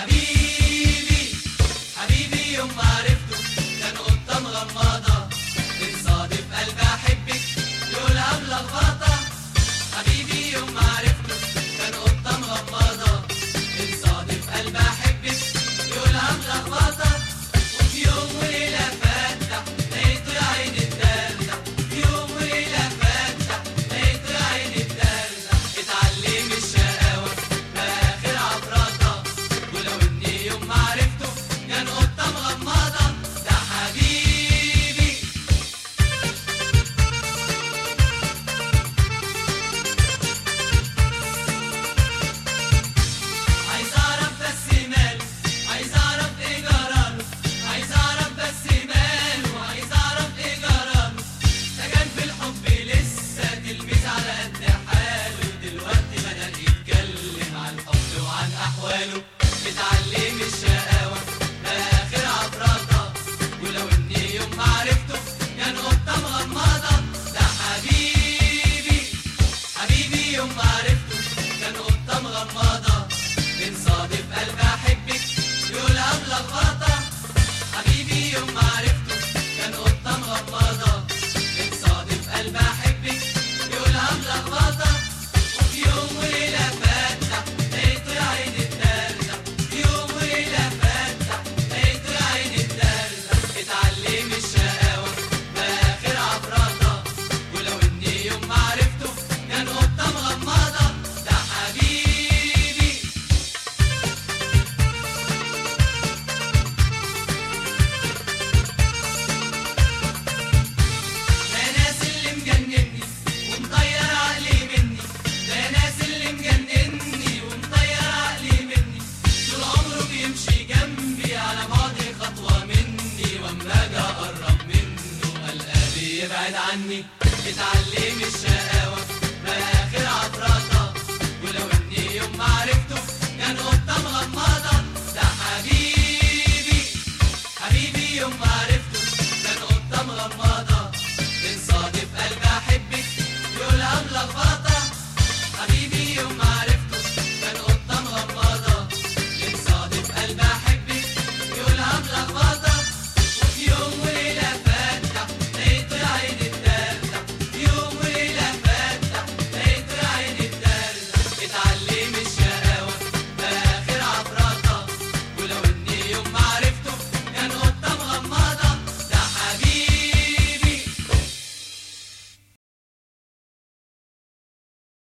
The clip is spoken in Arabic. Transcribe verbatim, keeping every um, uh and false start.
حبيبي حبيبي يوم ما عرفته كان قطة مغمضة تنصادف قلبي أحبك يقولها ملخبطة. حبيبي يوم ما عرفته كان قطة مغمضة تنصادف قلبي أحبك يقولها ملخبطة. وفي يوم وليلة فتح لقيته يا عيني اتدلع، في يوم وليلة فتح لقيته يا عيني اتدلع. اتعلم الشقاوة بقى آخر عبرطة، ولو إني يوم ما عرفته كان قطة مغمضة. ده حبيبي عايز أعرف بس ماله، عايز أعرف إيه جراله، عايز أعرف بس ماله، عايز أعرف إيه جراله. ده كان في الحب لسه تلميذ على قد حاله، دلوقتي بدأ يتكلم عن الحب وعن أحواله. اتعلم الشقاوة بقى آخر عبرطة، ولو إني يوم ما عرفته كان قطة مغمضة. ده حبيبي حبيبي يوم ما عرفته كان قطة مغمضة تنصادف قلبي أحبك يقولها ملخبطة. حبيبي يوم ما عرفته كان قطة مغمضة تنصادف قلبي أحبك يقولها ملخبطة. وفي يوم وليلة فتح لقيته يا عيني اتدلع، في يوم وليلة فتح لقيته يا عيني اتدلع. اتعلم الشقاوة بقى آخر عبرطة، ولو إني يوم ما عرفته كان قطة مغمضة. ده حبيبي ده ناس اللي مجنني ومطير عقلي مني، ده ناس اللي مجنني ومطير عقلي مني. طول عمره بيمشي جنبي على بعد خطوة مني، واما اجي اقرب منه القى بيبعد عني. اتعلم الشقاوة